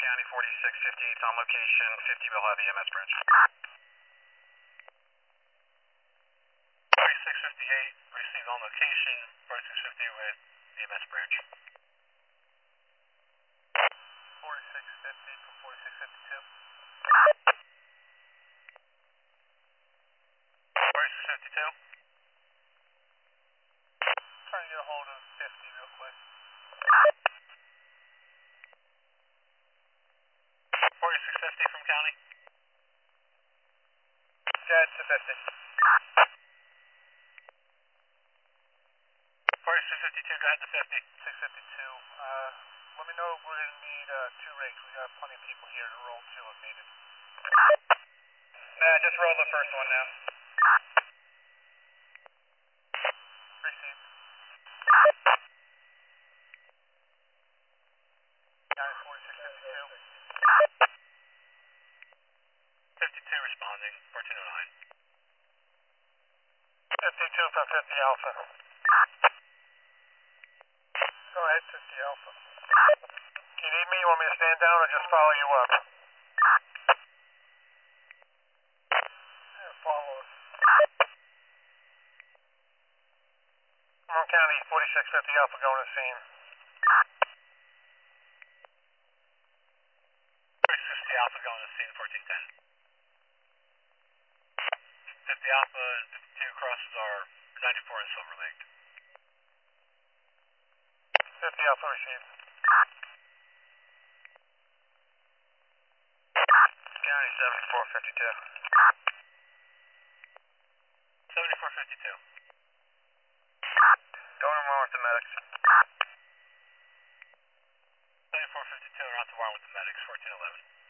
County 4658 on location, 50 will have EMS branch. 4658 received on location, 4650 with EMS branch. 4650 from 4652. 4652. Trying to get a hold of 50 real quick. 4650 from county. Yeah, it's a 50. 4652, go ahead to 50. 652. Let me know if we're going to need 2 rigs. We got plenty of people here to roll 2 if needed. Nah, just roll the first one now. Received. County 4652. 52 responding, 1409. 52 from 50 Alpha. Go ahead, 50 Alpha. Do you need me? You want me to stand down or just follow you up? Yeah, follow us. Monroe County 4650 Alpha going to scene. 4650 Alpha going to scene, 1410. 50 Alpha and 52 crosses are 94 and Silver Lake. 50 Alpha received. County 7452. 7452. Going to wire with the medics. 7452 are out to wire with the medics, 1411.